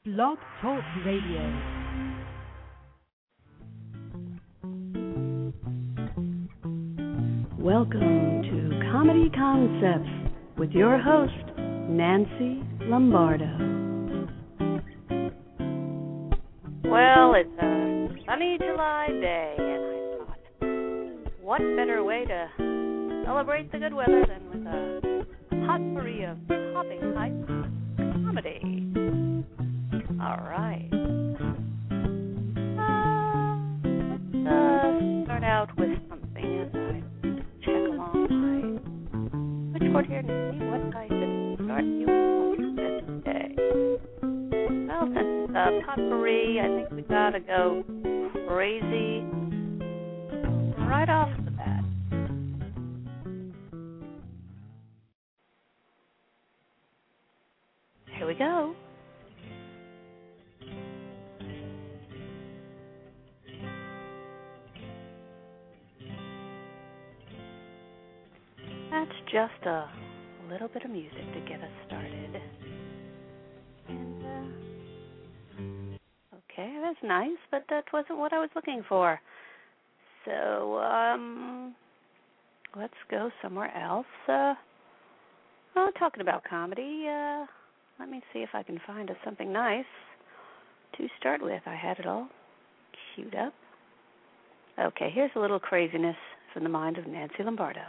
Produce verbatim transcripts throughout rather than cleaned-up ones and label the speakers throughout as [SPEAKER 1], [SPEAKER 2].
[SPEAKER 1] Blog Talk Radio. Welcome to Comedy Concepts with your host, Nancy Lombardo.
[SPEAKER 2] Well, it's a sunny July day, and I thought, what better way to celebrate the good weather than with a potpourri of popping hype comedy. All right. Uh, let's uh, start out with something as I check along my switchboard here to see what I should start you with this day. Well, since uh, potpourri, I think we gotta go crazy right off the bat. Here we go. That's just a little bit of music to get us started. And, uh, okay, that's nice, but that wasn't what I was looking for. So, um, let's go somewhere else. Uh, well, talking about comedy, uh, let me see if I can find us something nice to start with. I had it all queued up. Okay, here's a little craziness from the mind of Nancy Lombardo.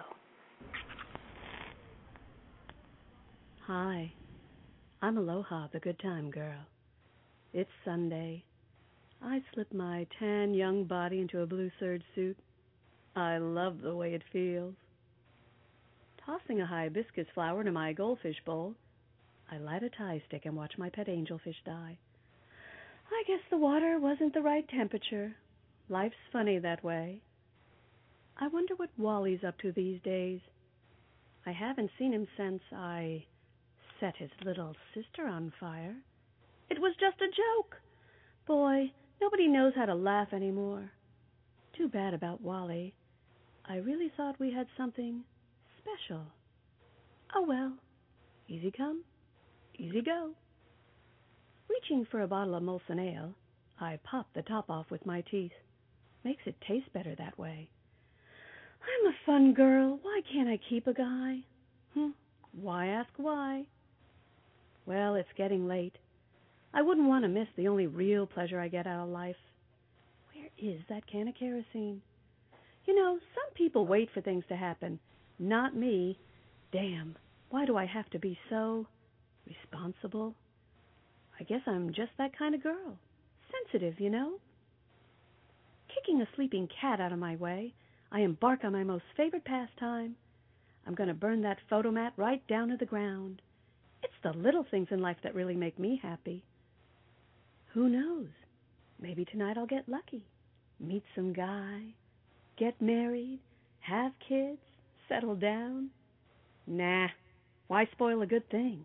[SPEAKER 1] Hi, I'm Aloha, the good time girl. It's Sunday. I slip my tan young body into a blue serge suit. I love the way it feels. Tossing a hibiscus flower into my goldfish bowl, I light a Thai stick and watch my pet angelfish die. I guess the water wasn't the right temperature. Life's funny that way. I wonder what Wally's up to these days. I haven't seen him since I set his little sister on fire. It was just a joke. Boy, nobody knows how to laugh anymore. Too bad about Wally. I really thought we had something special. Oh well, easy come, easy go. Reaching for a bottle of Molson Ale, I pop the top off with my teeth. Makes it taste better that way. I'm a fun girl. Why can't I keep a guy? Hmm, why ask why? Well, it's getting late. I wouldn't want to miss the only real pleasure I get out of life. Where is that can of kerosene? You know, some people wait for things to happen. Not me. Damn, why do I have to be so responsible? I guess I'm just that kind of girl. Sensitive, you know? Kicking a sleeping cat out of my way, I embark on my most favorite pastime. I'm going to burn that photomat right down to the ground. It's the little things in life that really make me happy. Who knows? Maybe tonight I'll get lucky. Meet some guy, get married, have kids, settle down. Nah, why spoil a good thing?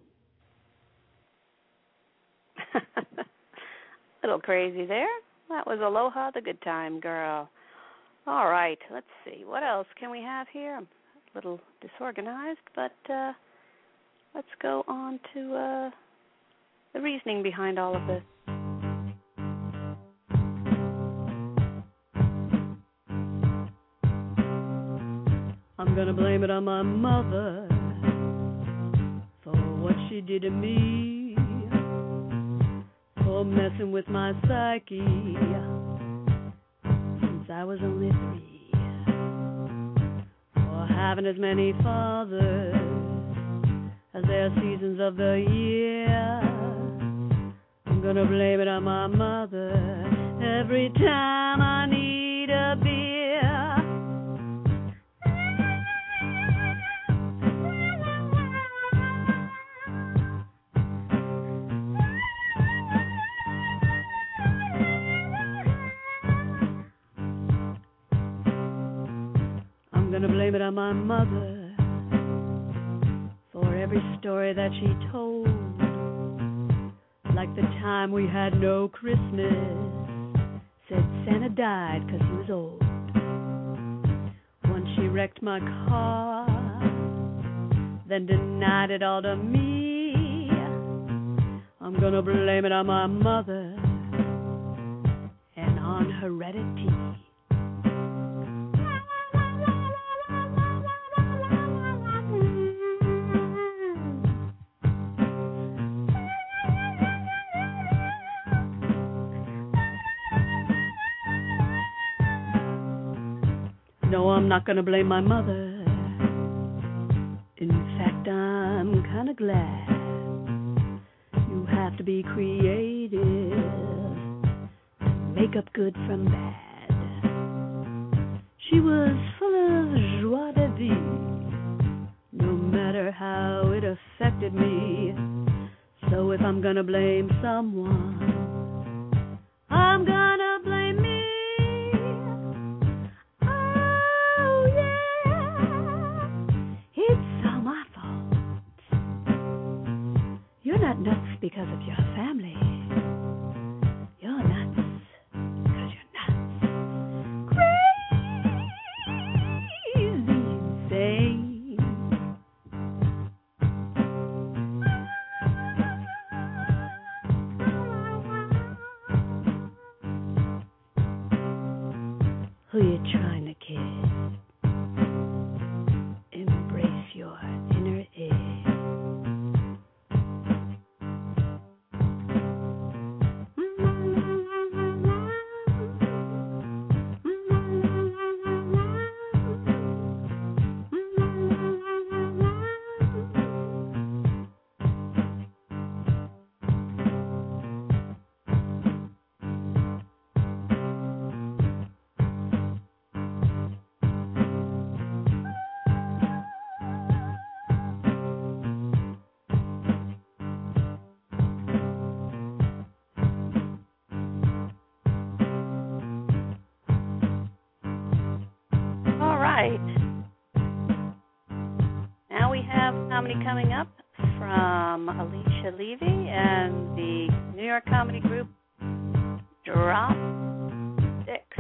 [SPEAKER 2] Little crazy there. That was Aloha, the good time girl. All right, let's see. What else can we have here? I'm a little disorganized, but uh, let's go on to uh, the reasoning behind all of this.
[SPEAKER 1] I'm gonna blame it on my mother for what she did to me, for messing with my psyche since I was only three, for having as many fathers as there are seasons of the year. I'm gonna blame it on my mother every time I need a beer. I'm gonna blame it on my mother for every story that she told, like the time we had no Christmas, said Santa died 'cause he was old. Once she wrecked my car, then denied it all to me. I'm I'm gonna blame it on my mother and on heredity. No, I'm not gonna blame my mother. In fact, I'm kinda glad. You have to be creative to make up good from bad. She was full of joie de vivre, no matter how it affected me. So if I'm gonna blame someone, I'm gonna blame me. You're not nuts because of your family. You're nuts because you're nuts. Crazy, insane. Who you trying to kid? Embrace your inner ear. Now we have comedy coming up from Alicia Levy and the New York comedy group Drop Sticks.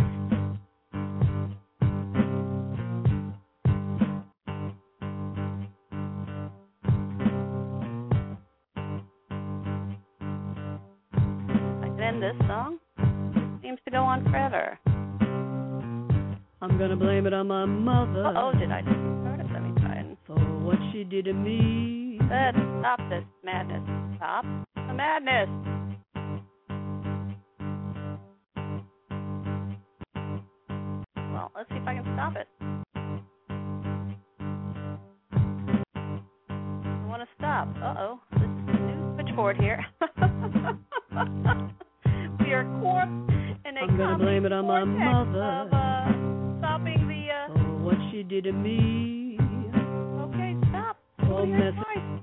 [SPEAKER 1] And then this song seems to go on forever. I'm gonna blame it on my mother. Uh oh, did I just start it? Let me try it. For what she did to me. Let's stop this madness. Stop the madness. Well, let's see if I can stop it. I want to stop. Uh oh, this is a new switchboard here. We are caught in a I'm gonna blame it on my mother. Of, uh, stopping the, uh... Oh, what she did to me. Okay, stop. Oh, mess.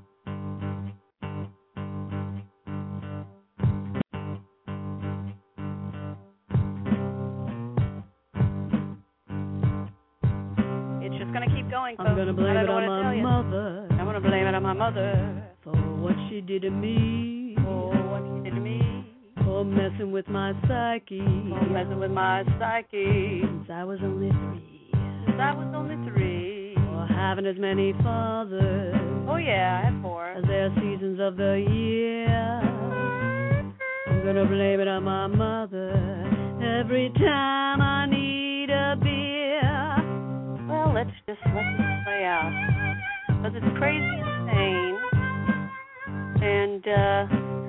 [SPEAKER 1] It's just gonna keep going, folks. I'm gonna blame it on my mother. I'm gonna blame it on my mother. For what she did to me. For what she did to me. For messing with my psyche. For messing with my psyche. Since I was only three. Since I was only three. For having as many fathers. Oh yeah, I had four. As there are seasons of the year. I'm gonna blame it on my mother. Every time I need a beer. Well, let's just let this play out. Because it's crazy insane. And, uh...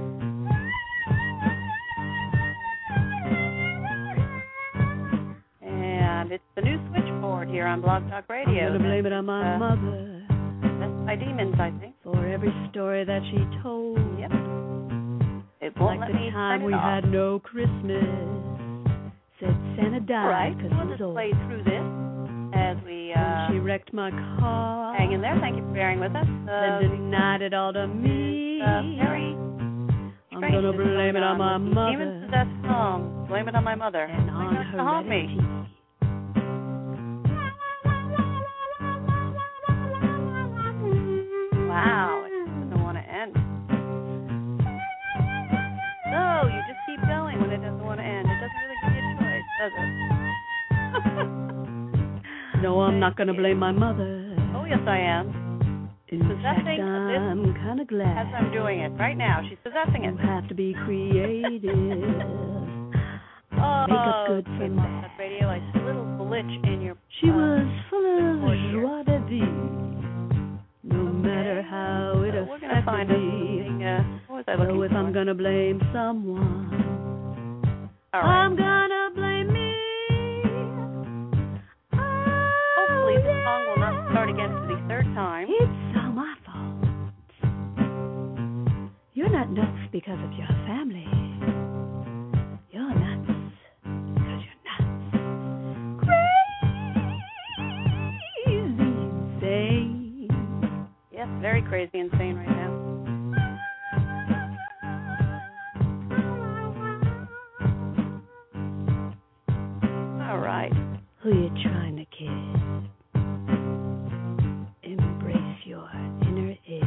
[SPEAKER 1] And it's the new switchboard here on Blog Talk Radio. I'm going to blame it on my uh, mother. That's by Demons, I think. For every story that she told. Yep. It won't like let the me time we off. Had no Christmas. Said Santa died. All right, we'll just old. Play through this as we... Uh, when she wrecked my car. Hang in there. Thank you for bearing with us. Uh, then denied it all to me. Uh, very I'm going to blame it on, on my mother. Demon-possessed song. Blame it on my mother. And on her to haunt me. Wow, it doesn't want to end. So you just keep going when it doesn't want to end. It doesn't really give you a choice, does it? No, I'm not going to blame my mother. Oh, yes, I am. In
[SPEAKER 2] Possessing
[SPEAKER 1] fact,
[SPEAKER 2] this
[SPEAKER 1] I'm kind of glad.
[SPEAKER 2] as I'm doing it right now. She's possessing it.
[SPEAKER 1] You have to be creative.
[SPEAKER 2] Oh,
[SPEAKER 1] Make up good for
[SPEAKER 2] came
[SPEAKER 1] that.
[SPEAKER 2] on that radio. I see a little glitch in your.
[SPEAKER 1] She
[SPEAKER 2] uh,
[SPEAKER 1] was full of
[SPEAKER 2] switchboard here.
[SPEAKER 1] joie de vivre. No matter how it
[SPEAKER 2] So we're gonna find
[SPEAKER 1] affected
[SPEAKER 2] us
[SPEAKER 1] me.
[SPEAKER 2] something. Uh, what was I looking
[SPEAKER 1] So if
[SPEAKER 2] for?
[SPEAKER 1] I'm gonna blame someone,
[SPEAKER 2] All right.
[SPEAKER 1] I'm gonna blame me.
[SPEAKER 2] Hopefully the song will not start again for the third time.
[SPEAKER 1] It's all my fault. You're not nuts because of your family. You're nuts because you're nuts. Crazy insane.
[SPEAKER 2] Yes, very crazy insane right now. All right.
[SPEAKER 1] Who you trying to kid? Embrace your inner id.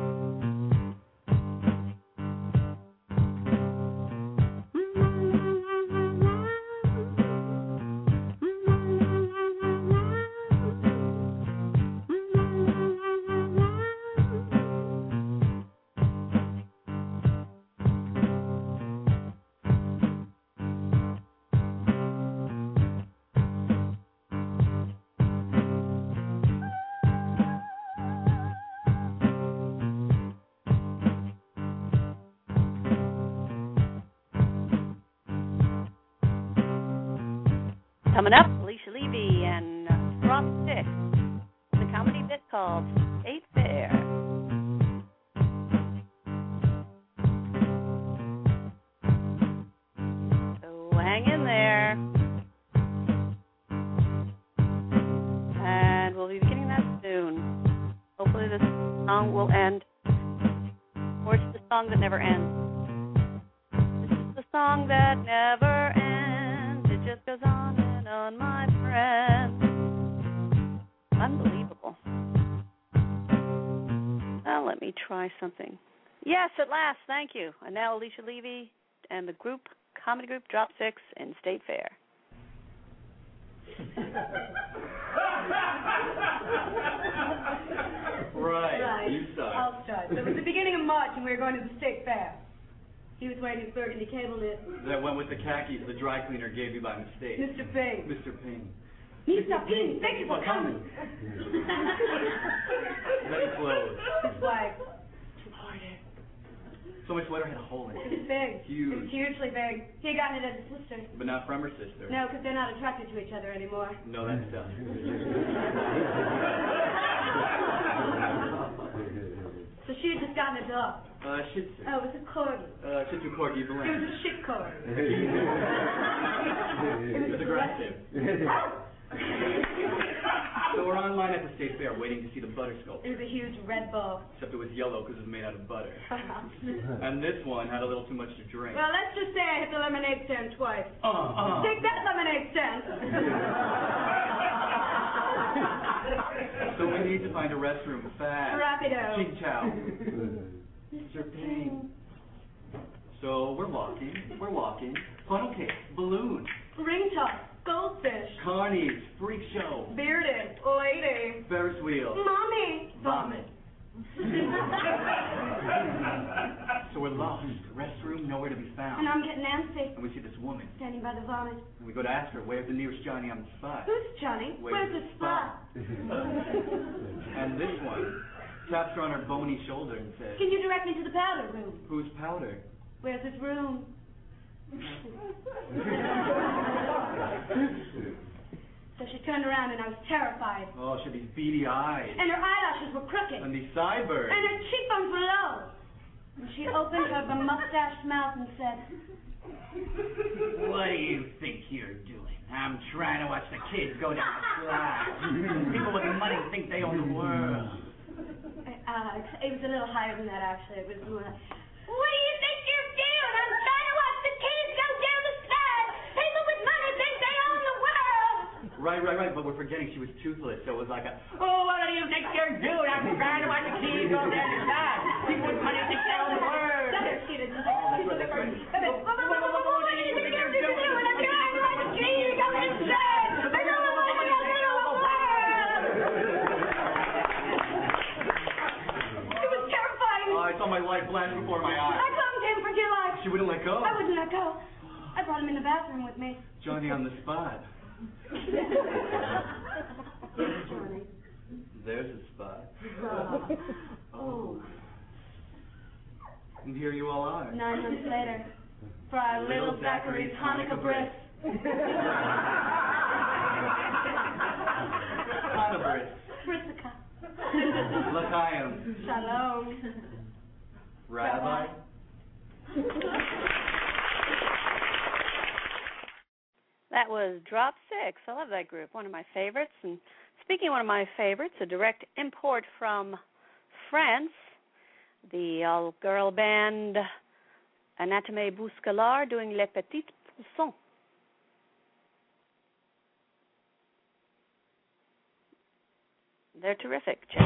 [SPEAKER 2] Coming up, Alicia Levy and uh, Drop Six, the comedy bit called State Fair. So hang in there. And we'll be beginning that soon. Hopefully this song will end. Or it's the song that never ends. This is the song that never ends. It just goes on and on, my friend. Unbelievable. Now let me try something. Yes, at last, thank you. And now Alicia Levy and the group, comedy group Drop Six in State Fair.
[SPEAKER 3] Right.
[SPEAKER 4] Right.
[SPEAKER 3] You suck.
[SPEAKER 4] I'll start. So it was the beginning of March, and we were going to the state fair. He was wearing his burgundy cable knit.
[SPEAKER 3] That went with the khakis the dry cleaner gave you by mistake.
[SPEAKER 4] Mister Ping.
[SPEAKER 3] Mister Ping.
[SPEAKER 4] Mister Ping, thank you for coming.
[SPEAKER 3] Many clothes.
[SPEAKER 4] His wife. Too hard.
[SPEAKER 3] So my sweater had a hole in
[SPEAKER 4] It
[SPEAKER 3] it.
[SPEAKER 4] was big.
[SPEAKER 3] Huge.
[SPEAKER 4] It was hugely big. He got it as a sister.
[SPEAKER 3] But not from her sister.
[SPEAKER 4] No, because they're not attracted to each other anymore.
[SPEAKER 3] No, that's done.
[SPEAKER 4] So she had just gotten a dog.
[SPEAKER 3] Uh, Shih Tzu.
[SPEAKER 4] Oh, it was a corgi.
[SPEAKER 3] Uh, Shih Tzu Corgi
[SPEAKER 4] It was
[SPEAKER 3] blend.
[SPEAKER 4] a shit corgi.
[SPEAKER 3] It was aggressive. So we're online at the state fair waiting to see the butter
[SPEAKER 4] It
[SPEAKER 3] sculpture.
[SPEAKER 4] was a huge red ball.
[SPEAKER 3] Except it was yellow because it was made out of butter. And this one had a little too much to drink.
[SPEAKER 4] Well, let's just say I hit the lemonade stand twice.
[SPEAKER 3] Uh, uh.
[SPEAKER 4] Take that, lemonade stand.
[SPEAKER 3] So we need to find a restroom fast.
[SPEAKER 4] Rapido.
[SPEAKER 3] Ching chow. Mister Ping. So we're walking, we're walking. Funnel cake, balloon,
[SPEAKER 4] Ring toss, goldfish,
[SPEAKER 3] carnies, freak show,
[SPEAKER 4] bearded, lady,
[SPEAKER 3] Ferris wheel,
[SPEAKER 4] mommy,
[SPEAKER 3] vomit. So we're lost. Restroom, nowhere to be found.
[SPEAKER 4] And I'm getting antsy,
[SPEAKER 3] And we see this woman.
[SPEAKER 4] standing by the vomit.
[SPEAKER 3] And we go to ask her, where's the nearest Johnny on the spot?
[SPEAKER 4] Who's Johnny?
[SPEAKER 3] Where's
[SPEAKER 4] Where's
[SPEAKER 3] the
[SPEAKER 4] the spot?
[SPEAKER 3] And this one taps her on her bony shoulder and says,
[SPEAKER 4] Can you direct me to the powder room?
[SPEAKER 3] who's powder?
[SPEAKER 4] Where's his room? So she turned around and I was terrified.
[SPEAKER 3] Oh, she had these beady eyes.
[SPEAKER 4] And her eyelashes were crooked.
[SPEAKER 3] And these sideburns.
[SPEAKER 4] And her cheekbones were low. And she opened her mustached mouth and said,
[SPEAKER 3] What do you think you're doing? I'm trying to watch the kids go down the slide. People with money think they own the world.
[SPEAKER 4] Uh, it was a little higher than that, actually. It was more like, what do you think you're doing? I'm trying to watch the kids go down the slide. People with money think they own the world.
[SPEAKER 3] Right, right, right, but we're forgetting she was toothless, so it was like a, oh, what do you think you're doing? I'm trying to watch the kids go down the slide. People with money think they own the world.
[SPEAKER 4] Let her see it.
[SPEAKER 3] Oh, that's right, that's right.
[SPEAKER 4] What do you think you're doing? I'm trying to watch the kids go down the slide. People with money think they own the world. Why wouldn't I go? I brought him in the bathroom with me.
[SPEAKER 3] Johnny on the spot.
[SPEAKER 4] Johnny.
[SPEAKER 3] There's a spot. Oh. And here you all are.
[SPEAKER 4] Nine months later, for our little, little Zachary's Hanukkah bris.
[SPEAKER 3] Hanukkah bris.
[SPEAKER 4] Brisika.
[SPEAKER 3] L'chaim.
[SPEAKER 4] Shalom.
[SPEAKER 3] Rabbi.
[SPEAKER 2] That was Drop Six. I love that group. One of my favorites. And speaking of one of my favorites, a direct import from France, the all-girl band Anatomie Bousculard doing Les Petits Poussons. They're terrific. Check.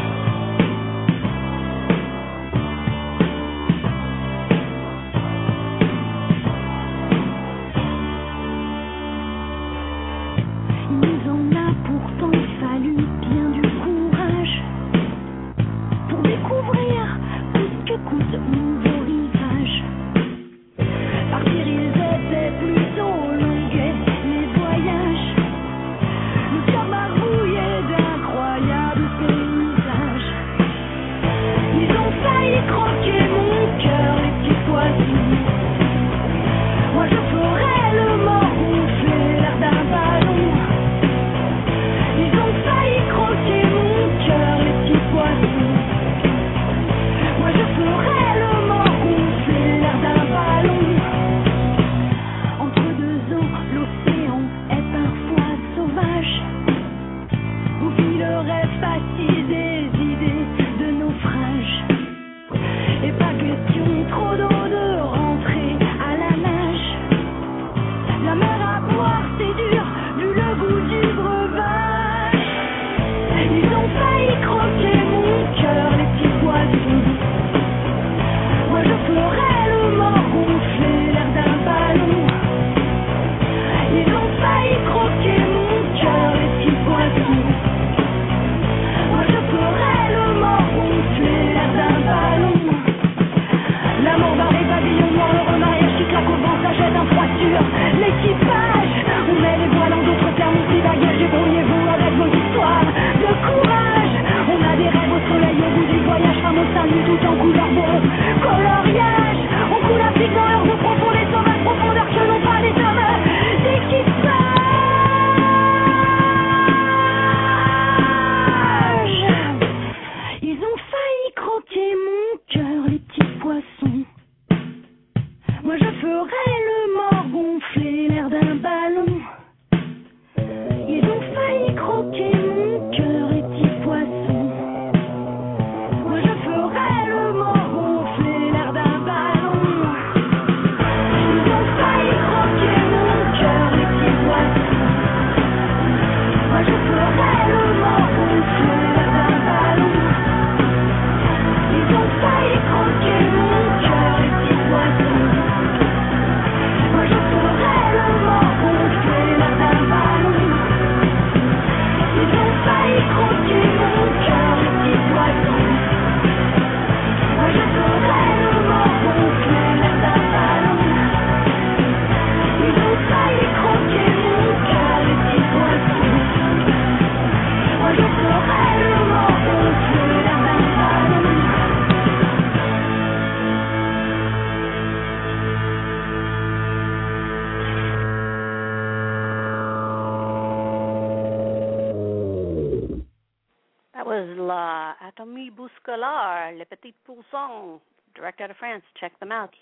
[SPEAKER 2] Anatomie Bousculard, Les Petits Poussons, direct out of France. Check them out.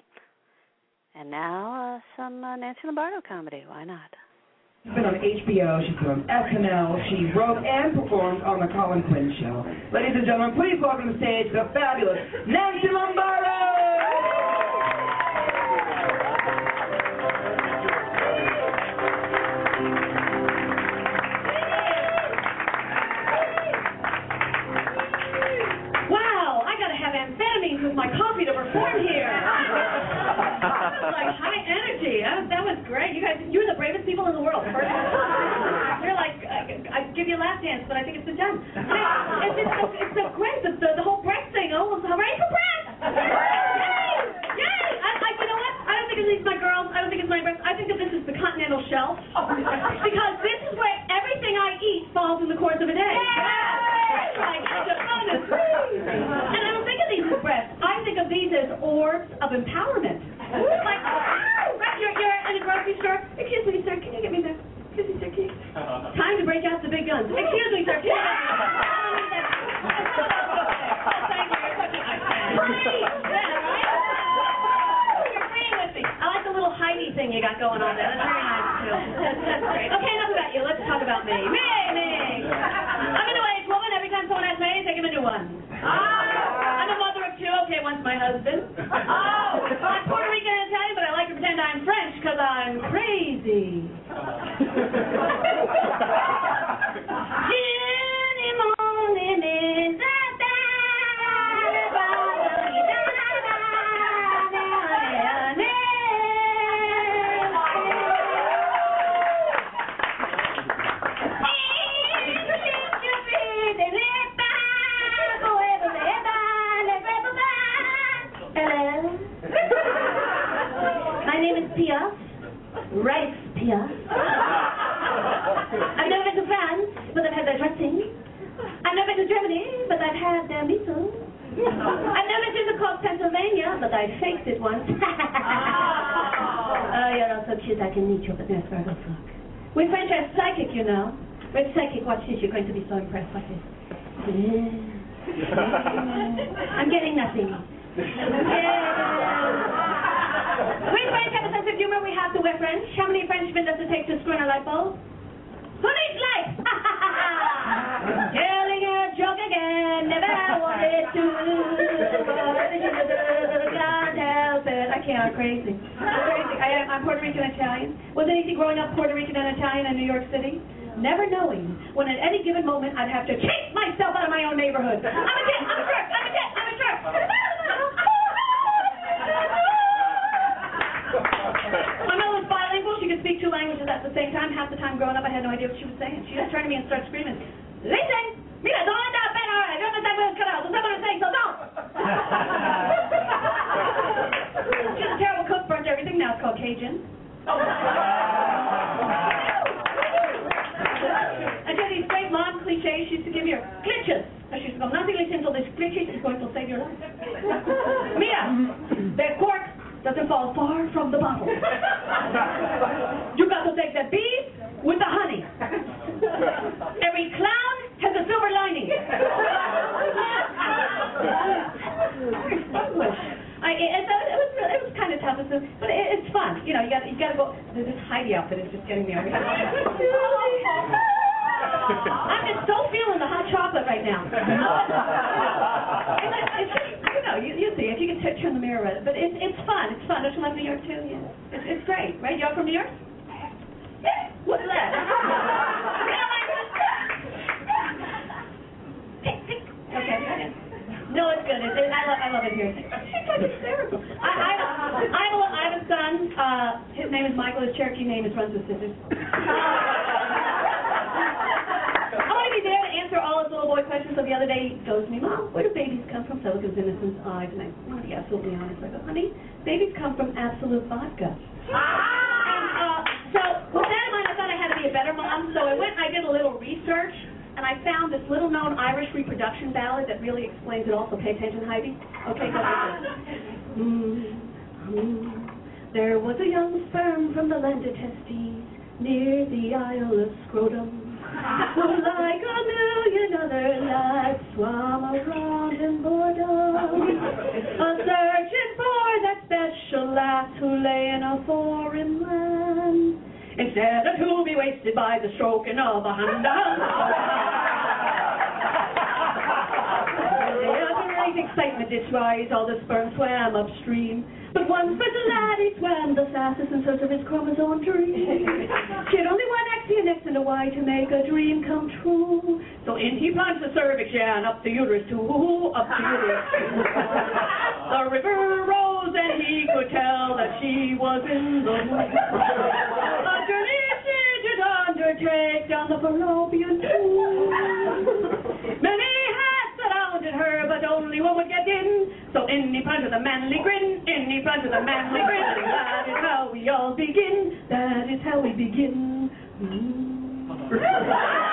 [SPEAKER 2] And now uh, some uh, Nancy Lombardo comedy. Why not?
[SPEAKER 5] She's been on H B O. She's been on S N L. She wrote and performed on The Colin Quinn Show. Ladies and gentlemen, please welcome to the stage the fabulous Nancy Lombardo!
[SPEAKER 6] With my coffee to perform here. Like high energy. Huh? That was great. You guys, you're the bravest people in the world. First you're like, uh, I'd give you a lap dance, but I think it's been done. It's, it's, it's, it's so great. The, the, the whole breast thing. Oh, I'm ready for breast. Yay! Yay! I, I, you know what? I don't think it leaves my girl girls, I don't think it's my breakfast. I think that this is the continental shelf. Because this is where everything I eat falls in the course of a day. Like, and I don't think of these as breasts. I think of these as orbs of empowerment. Like, you're, you're in a grocery store. Excuse me, sir, can you get me the... Excuse me, sir, can you... Time to break out the big guns. Excuse me, sir, can you get me... Thank you, you're such a nice man. Free! Yeah, right? You're free with me. I like the little Heidi thing you got going on there. That's very nice, too. That's, that's great. Okay, enough about you. Let's talk about me. Me, me! I'm a new-age woman. Every time someone asks me, I take him a new one. Ah! I'm a mother of two. Okay, one's my husband. Oh! I'm Puerto Rican and Italian, but I like to pretend I'm French because I'm crazy. Jenny morning is the Rice Pia. I've never been to France, but I've had their dressing. I've never been to Germany, but I've had their meatloaf. I've never been to Cork, Pennsylvania, but I faked it once. Oh, you're all so cute, I can meet you, but there's where I go fuck. We French are psychic, you know. We're psychic. Watch this, you're going to be so impressed. Watch this. I'm getting nothing. We French have a sense of humor. We have to. We're French. How many Frenchmen does it take to screw in a light bulb? Who needs light? Telling a joke again. Never wanted to. Can't help it. I can't. I'm crazy. I'm crazy. I am, I'm Puerto Rican Italian. Wasn't easy growing up Puerto Rican and Italian in New York City. Never knowing when at any given moment I'd have to chase myself out of my own neighborhood. I'm a kid. I'm a jerk. I'm a kid. I'm a jerk. My mother was bilingual. She could speak two languages at the same time. Half the time growing up, I had no idea what she was saying. She just turned to me and started screaming, "Listen! Mira, don't let that better. I don't understand what it's cut out. Don't know what I'm saying, so don't!" She was a terrible cook, burnt everything. Now it's called Cajun. I did these great long cliches. She used to give me her glitches. She used to go, "Nothing listen to this glitches is going to save your life." Mira, the cork doesn't fall far from the bottle. You got to take the bees with the honey. Every clown has a silver lining. I, it, it, it was it was kind of tough, but it, it's fun. You know, you got you got to go. This Heidi outfit is just getting me over here. I'm just so feeling the hot chocolate right now. And it's just, you know, you, you see, if you can t- turn the mirror at it. But it's it's fun. It's fun. Don't you love New York, too? Yeah. It's, it's great, right? Y'all from New York? Yeah. What's that? Okay. No, it's good. It, it, I, love, I love it here. She's like hysterical. I, I, I, have a, I have a son. Uh, his name is Michael. His Cherokee name is Runs with Scissors. I want to be there to answer all his little boy questions. So the other day, he goes to me, "Mom, where do babies come from?" So I look at his innocent eyes, and I want to be absolutely honest. I go, "Honey, babies come from Absolute Vodka." And, uh, so with that in mind, I thought I had to be a better mom. So I went and I did a little research, and I found this little-known Irish reproduction ballad that really explains it all. So pay attention, Heidi. Okay, go ahead. Mm, mm, there was a young sperm from the land of Testes near the Isle of Scrotum. Who, like a million other lads, swam around in boredom, a searching for that special lass who lay in a foreign land, instead of to be wasted by the stroking of a hand. Great excitement did rise, all the sperm swam upstream. But one special lad, he swam the fastest in search of his chromosome dream. She had only one X and X and a Y to make a dream come true. So in he plunged the cervix, yeah, and up the uterus too, up the uterus too. The river rose and he could tell that she was in the mood. A journey she did undertake down the fallopian tube. Many had surrounded her, but only one would get in. So in he plunged with a manly grin, in he plunged with a manly grin. That is how we all begin. That is how we begin. Mm.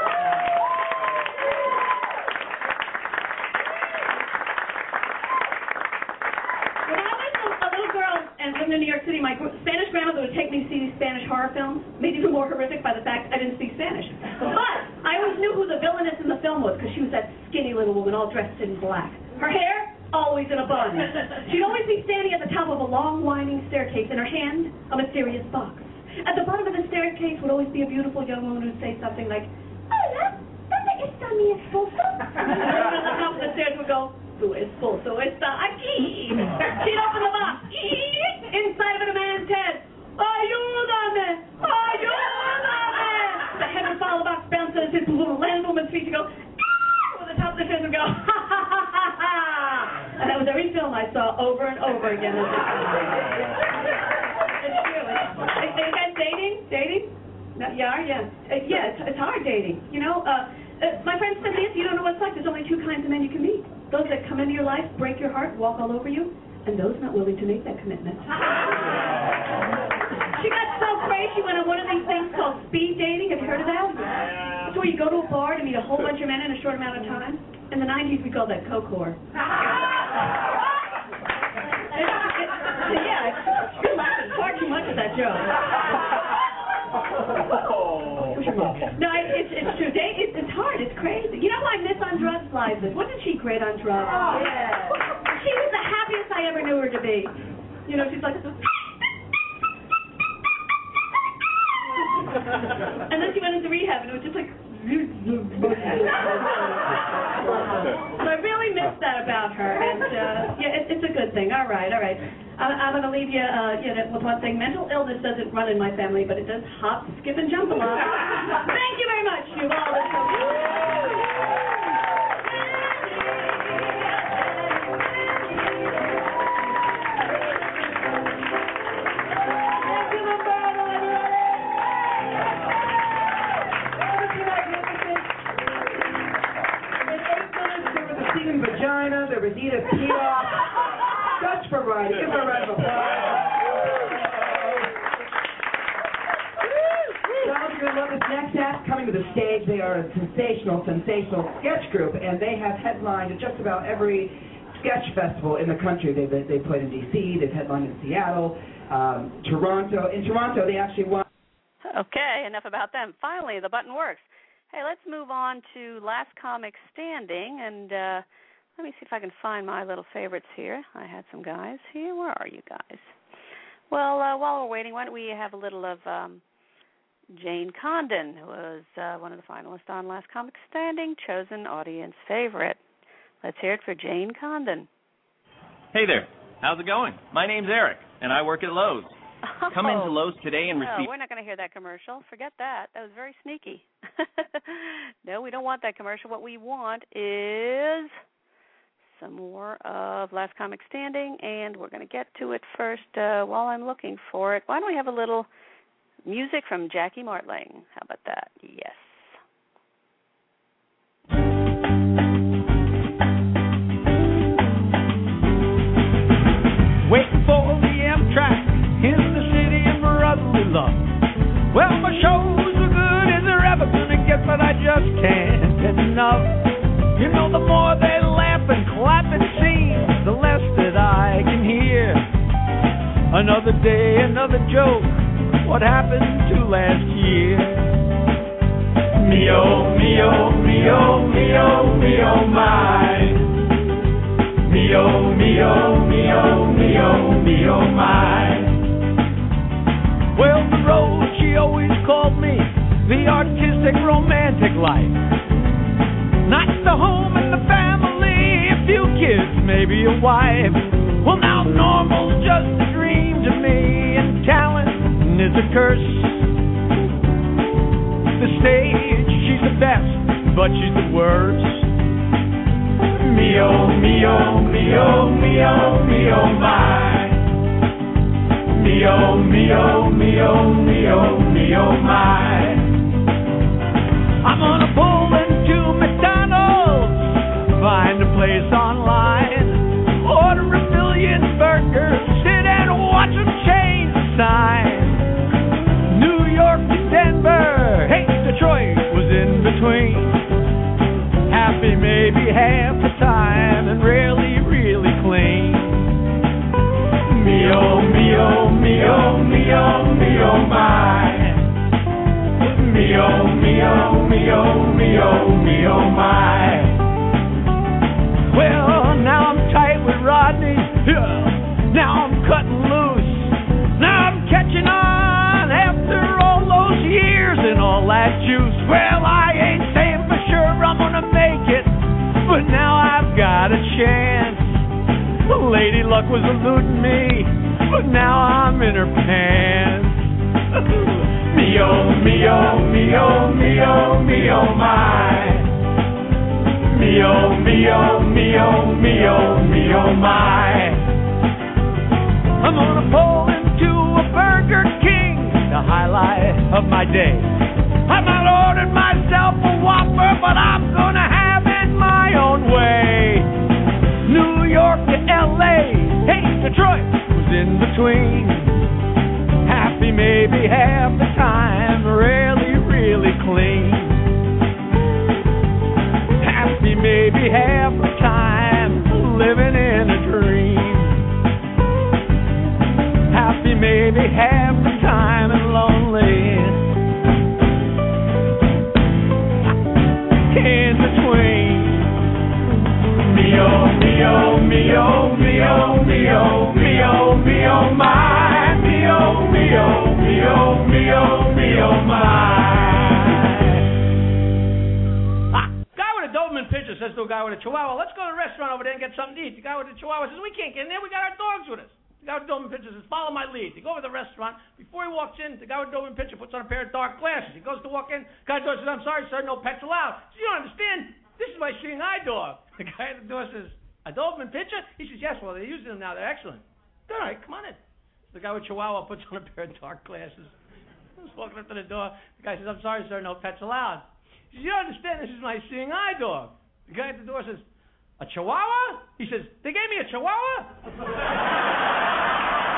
[SPEAKER 6] And lived in New York City, my Spanish grandmother would take me to see Spanish horror films, made even more horrific by the fact I didn't speak Spanish. But I always knew who the villainess in the film was because she was that skinny little woman all dressed in black. Her hair, always in a bun. She'd always be standing at the top of a long, winding staircase, in her hand, a mysterious box. At the bottom of the staircase would always be a beautiful young woman who'd say something like, "Hola, ¿dónde está mi esposo?" And the woman at the top of the stairs would go, "Tu esposo está aquí." She'd open the box. Inside of it, a man's head. Ayúdame! Ayúdame! The head would fall, the box bounce and his little land woman's feet to go, ah! With the top of the stairs would go, ha ha ha ha ha! And that was every film I saw over and over again. It's true. Are you guys dating? Dating? No, you are? Yeah. Uh, yeah, it's, it's hard dating. You know, uh, uh, my friend said, Nancy, you don't know what it's like. There's only two kinds of men you can meet. Those that come into your life, break your heart, walk all over you, and those not willing to make that commitment. She got so crazy, she went on one of these things called speed dating. Have you heard of that? It's where you go to a bar to meet a whole bunch of men in a short amount of time. In the nineties, we called that coke whore. It, it, yeah, it's, you're laughing far too much at that joke. No, it, it's, it's true. Date, it, it's hard. It's crazy. You know why Miss on Drugs lies this? Wasn't she great on drugs? Oh, yeah. She was the happiest I ever knew her to be. You know, she's like, and then she went into rehab, and it was just like, so I really miss that about her, and uh, yeah, it, it's a good thing. All right, all right. I'm, I'm going to leave you, uh, you know, with one thing. Mental illness doesn't run in my family, but it does hop, skip, and jump a lot. Thank you very much. You've all
[SPEAKER 5] Vagina, the Rosita Piaf, such variety. Give her a round of applause. Well, you're going to love this next act coming to the stage. They are a sensational, sensational sketch group, and they have headlined at just about every sketch festival in the country. They they played in D C, they've headlined in Seattle, um, Toronto. In Toronto, they actually won.
[SPEAKER 2] Okay, enough about them. Finally, the button works. Hey, let's move on to Last Comic Standing, and uh, let me see if I can find my little favorites here. I had some guys here. Where are you guys? Well, uh, while we're waiting, why don't we have a little of um, Jane Condon, who was uh, one of the finalists on Last Comic Standing, chosen audience favorite. Let's hear it for Jane Condon.
[SPEAKER 7] Hey there. How's it going? My name's Eric, and I work at Lowe's.
[SPEAKER 2] Oh.
[SPEAKER 7] Come into Lowe's today and receive...
[SPEAKER 2] No, we're not going to hear that commercial. Forget that. That was very sneaky. No, we don't want that commercial. What we want is some more of Last Comic Standing, and we're going to get to it first uh, while I'm looking for it. Why don't we have a little music from Jackie Martling? How about that? Yes.
[SPEAKER 8] Waiting for the Amtrak in the city of brotherly love. Well, my shows are good as they're ever gonna get, but I just can't get enough. You know, the more they laugh and clap it seems, the less that I can hear. Another day, another joke. What happened to last year? Me oh, me oh, me oh, me oh, me oh, my. Me oh, me oh, me oh, me oh, me oh, my. Well, the road, she always called me the artistic, romantic life. Not the home and the family, a few kids, maybe a wife. Well, now normal's just a dream to me, and talent is a curse. The stage, she's the best, but she's the worst. Me oh, me oh, me oh, me oh, me oh, my. Me oh, me oh, me oh, me oh, me oh, my. I'm gonna pull into McDonald's, find a place online, order a million burgers, sit and watch them change. mine. New York to Denver, hey, Detroit was in between. Happy maybe half the time and really, really clean. Me oh, me oh, me oh, me oh, me oh my. Me oh, me oh, me oh, me oh, me oh my. Well, now I'm tight with Rodney. Yeah. Now I'm cutting loose. Now I'm catching on after all those years and all that juice. Well, I ain't saying for sure I'm gonna make it, but now I've got a chance. Lady Luck was eluding me, but now I'm in her pants. Me oh, me oh, me oh, me oh, me oh my. Me oh, me oh, me oh, me oh, me oh my. I'm gonna pull into a Burger King, the highlight of my day. I might order myself a Whopper, but I'm gonna have it my own way. New York to L A, hey, Detroit was in between. Happy maybe half the time, really, really clean. Happy maybe half the time, living in a dream. Happy maybe half the time and lonely in between. Me oh, me oh, me oh, me oh, me oh, me oh, me oh my. Me oh, me oh, me oh, me oh, me oh my. Ah, guy with a Doberman Pinscher says to a guy with a Chihuahua, let's go to a restaurant over there and get something to eat. The guy with the Chihuahua says, we can't get in there, we got our dogs with us. The guy with the Doberman Pinscher says, follow my lead. They go over to the restaurant. Before he walks in, the guy with the Doberman Pinscher puts on a pair of dark glasses. He goes to walk in. The guy at the door says, I'm sorry, sir, no pets allowed. He says, you don't understand. This is my seeing eye dog. The guy at the door says, a Doberman Pinscher? He says, yes, well, they're using them now. They're excellent. All right, come on in. The guy with Chihuahua puts on a pair of dark glasses. He's walking up to the door. The guy says, I'm sorry, sir, no pets allowed. He says, you don't understand. This is my seeing eye dog. The guy at the door says, a Chihuahua? He says, they gave me a Chihuahua?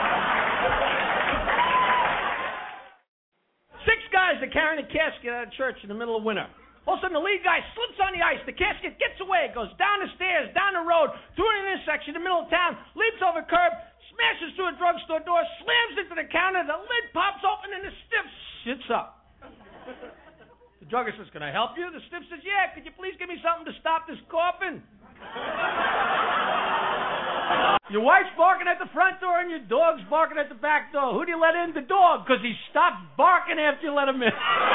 [SPEAKER 8] Six guys are carrying a casket out of church in the middle of winter. All of a sudden, the lead guy slips on the ice. The casket gets away, goes down the stairs, down the road, through an intersection in the middle of town, leaps over a curb, smashes through a drugstore door, slams into the counter, the lid pops open, and the stiff sits up. The druggist says, can I help you? The stiff says, yeah, could you please give me something to stop this coughing? Your wife's barking at the front door and your dog's barking at the back door. Who do you let in? The dog, because he stopped barking after you let him in.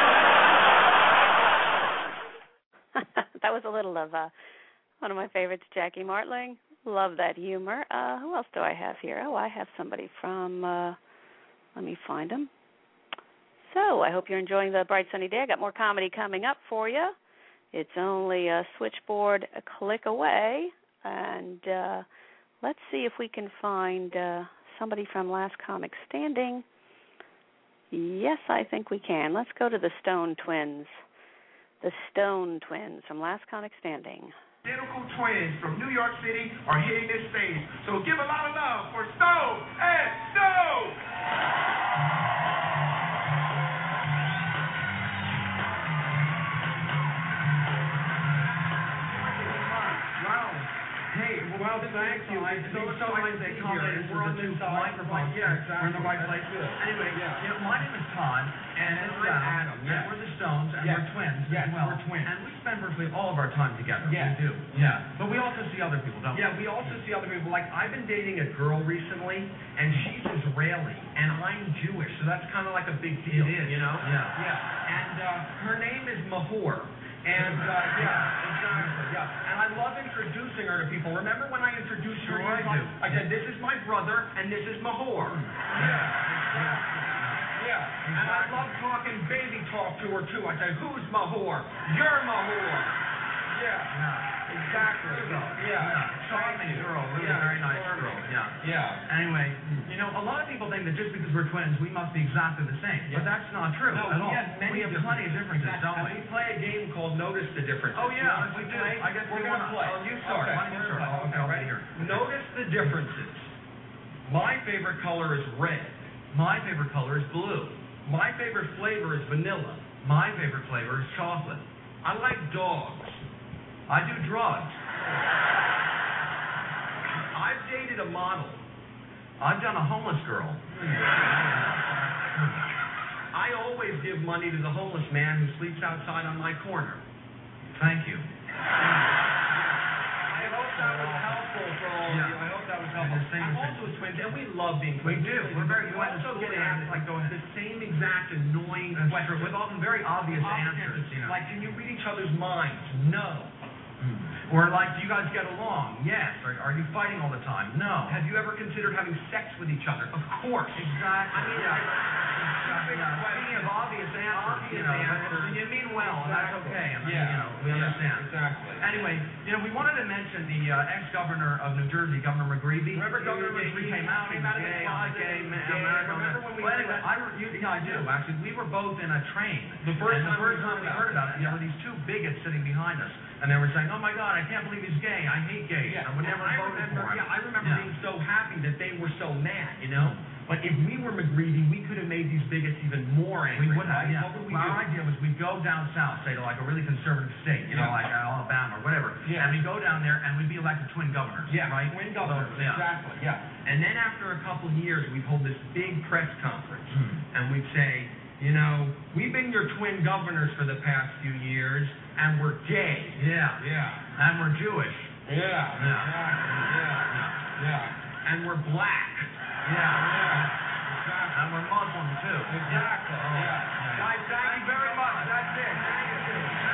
[SPEAKER 2] That was a little of uh, one of my favorites, Jackie Martling. Love that humor. Uh, who else do I have here? Oh, I have somebody from, uh, let me find him. So I hope you're enjoying the bright sunny day. I got more comedy coming up for you. It's only a switchboard a click away. And uh, let's see if we can find uh, somebody from Last Comic Standing. Yes, I think we can. Let's go to the Stone Twins. The Stone Twins from Last Comic Standing.
[SPEAKER 9] Identical twins from New York City are hitting this stage. So give a lot of love for Stone and Stone!
[SPEAKER 10] Well, thank you. It's so so nice they come in. We're on this microphone. Yeah, exactly. We're in the right place. Anyway, yeah. You know, my name is Todd, and, and I'm Adam. Yeah. We're the Stones, and yes. we're twins yes, as well. We're twins. And we spend virtually all of our time together. Yeah. We do. Yeah. But we also see other people, don't we? Yeah, we also see other people. Like, I've been dating a girl recently, and she's Israeli, and I'm Jewish, so that's kind of like a big deal. It is. You know? Yeah. Yeah. And uh, her name is Mahor. And, uh, yeah, exactly, yeah. And I love introducing her to people. Remember when I introduced her? Sure I do. I said, this is my brother, and this is Mahor. Yeah. Yeah. Yeah. And I love talking baby talk to her, too. I say, who's Mahor? You're Mahor. Yeah. Yeah. Exactly. So, yeah. Charming girl. Really yeah. Very nice girl. Yeah. Yeah. Anyway, you know, a lot of people think that just because we're twins, we must be exactly the same. Yeah. But that's not true no, at all. Have many we have plenty of differences, don't we? We play a game called Notice the Differences. Oh, yeah. We do. I guess we're going to play. Oh, you start. Okay. Why don't you start? Oh, okay, ready here. Notice the differences. My favorite color is red. My favorite color is blue. My favorite flavor is vanilla. My favorite flavor is chocolate. I like dogs. I do drugs. I've dated a model. I've done a homeless girl. I always give money to the homeless man who sleeps outside on my corner. Thank you. I hope that was helpful for all of you. I hope that was helpful. I'm also a twin, and we love being twins. We do. We're very. You also get asked like the same exact annoying question with often very obvious answers. Like, can you read each other's minds? No. Or like, do you guys get along? Yes. Or are you fighting all the time? No. Have you ever considered having sex with each other? Of course. Exactly. I mean, yeah. Speaking of obvious answers, you know, answers. You mean well, and that's okay. I mean, yeah. You know, we understand. Exactly. Anyway, you know, we wanted to mention the uh, ex-governor of New Jersey, Governor McGreevey. Remember Governor McGreevey came out, came out of his closet, gay, America. Remember when we? Well, anyway, I, you, yeah, I do actually. We were both in a train. The first and the first time we heard about it, there were these two bigots sitting behind us. And they were saying, "Oh my God, I can't believe he's gay. I hate gays. Yeah. I would never vote for him." Yeah, I remember yeah. being so happy that they were so mad, you know. But if we were McGreevey, we could have made these bigots even more angry. We would have. Right? Yeah. What would we well, do? Our idea was we'd go down south, say to like a really conservative state, you yeah. know, like Alabama or whatever, yeah. and we'd go down there and we'd be elected twin governors. Yeah. Right. Twin governors. So, yeah. Exactly. Yeah. And then after a couple of years, we'd hold this big press conference, hmm. and we'd say, you know, we've been your twin governors for the past few years. And we're gay. Yeah. Yeah. And we're Jewish. Yeah. Yeah. Exactly. Yeah. Yeah. Yeah. And we're black. Yeah. Yeah. Exactly. And we're Muslim too. Exactly. Oh. Yeah. Yeah. Guys, thank you very much. That's it. Thank you.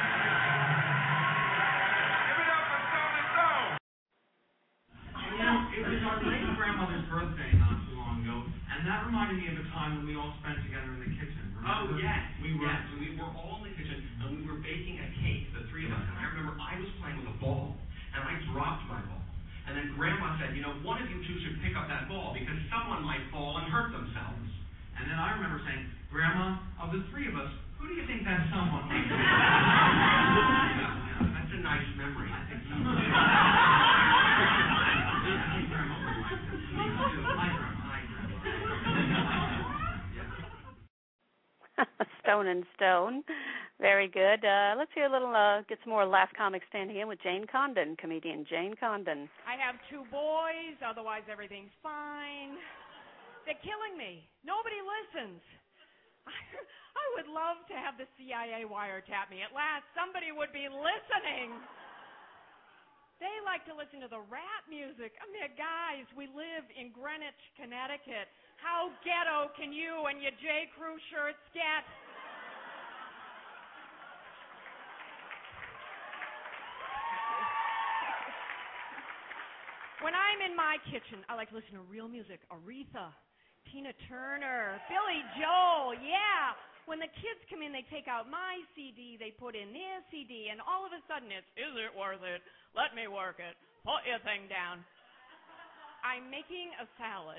[SPEAKER 10] Give it up for Stone and Stone.
[SPEAKER 11] You know, it was our late grandmother's birthday not too long ago, and that reminded me of a time when we all spent together in the kitchen. Remember? Oh yes. We were. Yes. We were all in the kitchen, and we were baking a cake. The three of us. And I remember I was playing with a ball, and I dropped my ball. And then Grandma said, you know, one of you two should pick up that ball because someone might fall and hurt themselves. And then I remember saying, Grandma, of the three of us, who do you think that someone might be? Yeah, that's a nice memory. I think so. I think Grandma would like this. Me too. Hi, Grandma. Hi, Grandma.
[SPEAKER 2] Stone and Stone. Very good. Uh, let's hear a little, uh, get some more Laugh Comics standing in with Jane Condon, comedian Jane Condon.
[SPEAKER 12] I have two boys, otherwise everything's fine. They're killing me. Nobody listens. I, I would love to have the C I A wiretap me. At last, somebody would be listening. They like to listen to the rap music. I mean, guys, we live in Greenwich, Connecticut. How ghetto can you and your J. Crew shirts get? When I'm in my kitchen, I like to listen to real music. Aretha, Tina Turner, Billy Joel, yeah. When the kids come in, they take out my C D, they put in their C D, and all of a sudden it's, is it worth it? Let me work it. Put your thing down. I'm making a salad.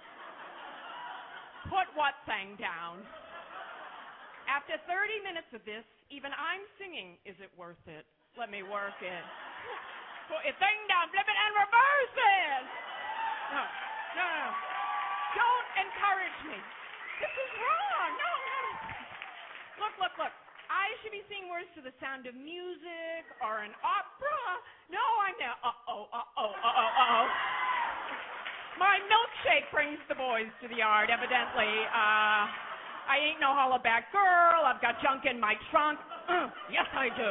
[SPEAKER 12] Put what thing down? After thirty minutes of this, even I'm singing, is it worth it? Let me work it. Put your thing down, flip it, and reverse it. No, no, no. Don't encourage me. This is wrong. No, no. Look, look, look. I should be singing words to the sound of music or an opera. No, I'm now. Uh-oh, uh-oh, uh-oh, uh-oh. My milkshake brings the boys to the yard, evidently. Uh, I ain't no hollaback girl. I've got junk in my trunk. Uh, yes, I do.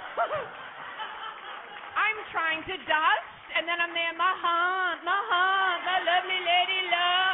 [SPEAKER 12] I'm trying to dust, and then I'm there, my hunt, my hunt, my lovely lady love.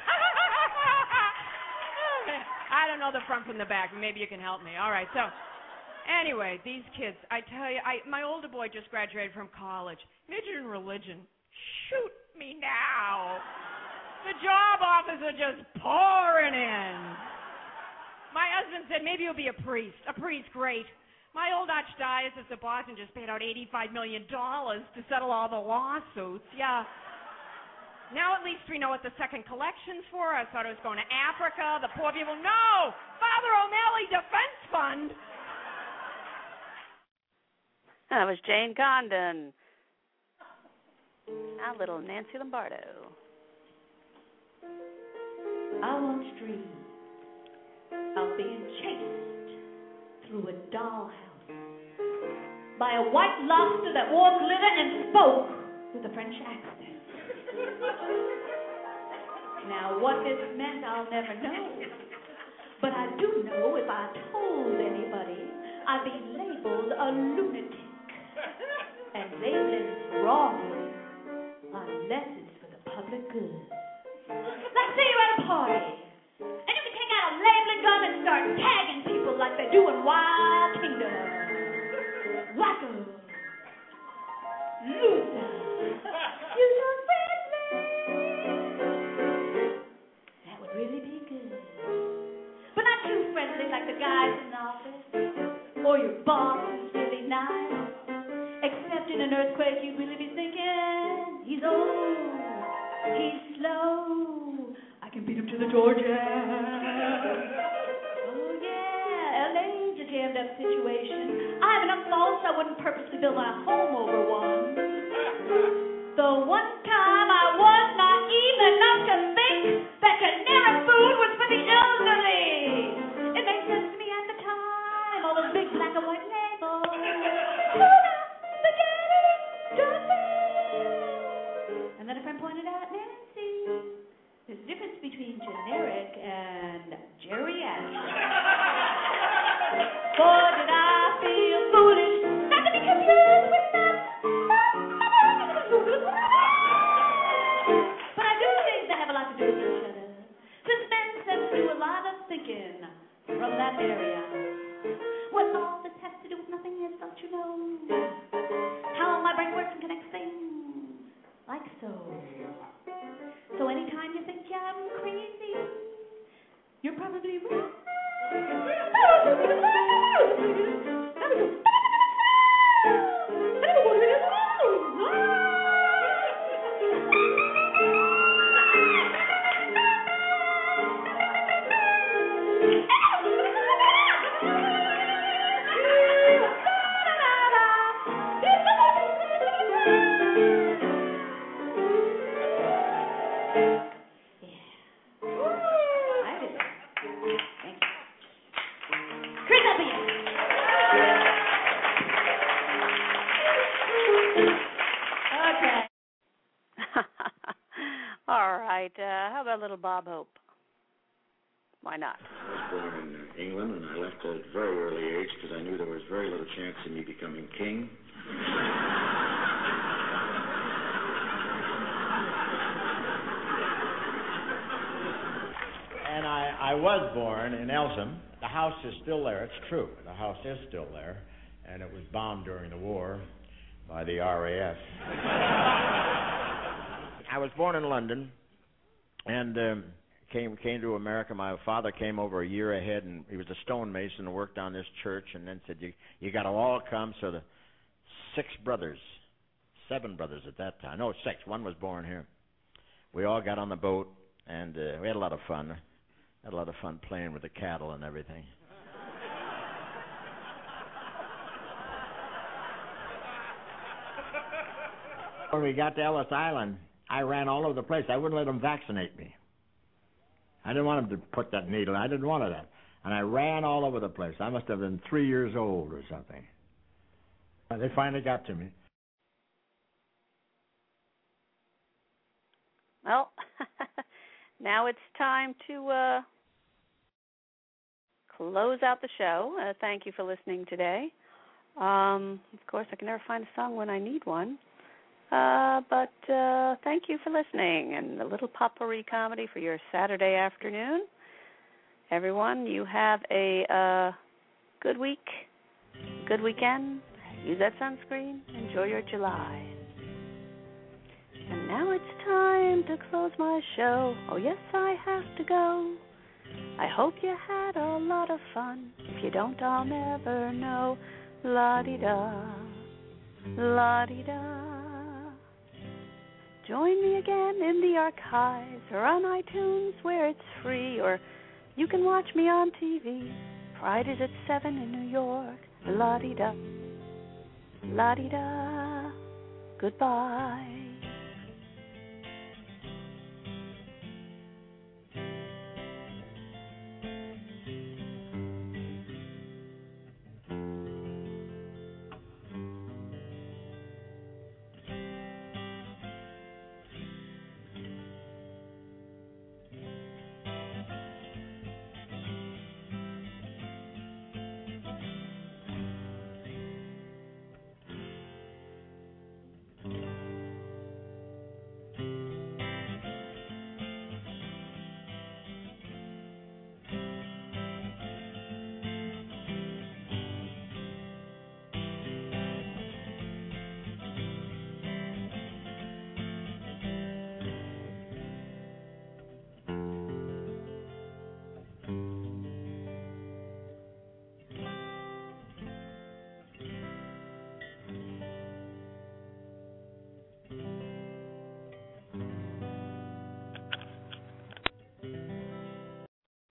[SPEAKER 12] I don't know the front from the back. Maybe you can help me. All right, so anyway, these kids, I tell you, I, my older boy just graduated from college, majored in religion. Shoot me now. The job offers are just pouring in. My husband said, maybe you'll be a priest. A priest, great. My old archdiocese of Boston just paid out eighty-five million dollars to settle all the lawsuits. Yeah. Now at least we know what the second collection's for. I thought it was going to Africa, the poor people. No! Father O'Malley Defense Fund!
[SPEAKER 2] That was Jane Condon. Now little Nancy Lombardo.
[SPEAKER 6] I once dreamed of being chased through a dollhouse by a white lobster that wore glitter and spoke with a French accent. Now, what this meant, I'll never know. But I do know if I told anybody, I'd be labeled a lunatic. And labeling wrong unless it's for the public good. Let's say you're at a party, and you can take out a labeling gun and start tagging people like they do in Wild Kingdom. Wacko. Loser. You're so friendly. That would really be good. But not too friendly like the guys in the office, or your boss who's really nice. Except in an earthquake, you'd really be thinking, he's old, he's slow, I can beat him to the Georgia. Oh yeah, L A's a jammed up situation. I have enough faults I wouldn't purposely build my home over one. The one time I was naive enough to think that Canary food was for the elderly. It made sense to me at the time, all those big black and white labels. And then a friend pointed out, Nancy, there's a difference between generic and geriatric. Boy, did I feel foolish not to be confused with that. But I do think they have a lot to do with each other. Suspense has to do a lot of thinking from that area. What all this has to do with nothing is, don't you know? How my brain works and connects things like so. So anytime you think I'm crazy, you're probably right. Uh, how about little Bob Hope? Why not?
[SPEAKER 13] I was born in England, and I left at a very early age because I knew there was very little chance of me becoming king.
[SPEAKER 14] And I, I was born in Elsham. The house is still there. It's true. The house is still there, and it was bombed during the war by the R A F. I was born in London. And um, came came to America. My father came over a year ahead, and he was a stonemason and worked on this church. And then said, "You you got to all come." So the six brothers, seven brothers at that time, no six. One was born here. We all got on the boat, and uh, we had a lot of fun. Had a lot of fun playing with the cattle and everything. When we got to Ellis Island, I ran all over the place. I wouldn't let them vaccinate me. I didn't want them to put that needle. I didn't want that. And I ran all over the place. I must have been three years old or something. They finally got to me.
[SPEAKER 2] Well, now it's time to uh, close out the show. Uh, thank you for listening today. Um, of course, I can never find a song when I need one. Uh, but uh, thank you for listening, and a little potpourri comedy for your Saturday afternoon. Everyone, you have a uh, good week, good weekend. Use that sunscreen. Enjoy your July. And now it's time to close my show. Oh, yes, I have to go. I hope you had a lot of fun. If you don't, I'll never know. La-di-da, la-di-da. Join me again in the archives or on iTunes where it's free, or you can watch me on T V. Fridays at seven in New York. La-di-da, la-di-da. Goodbye.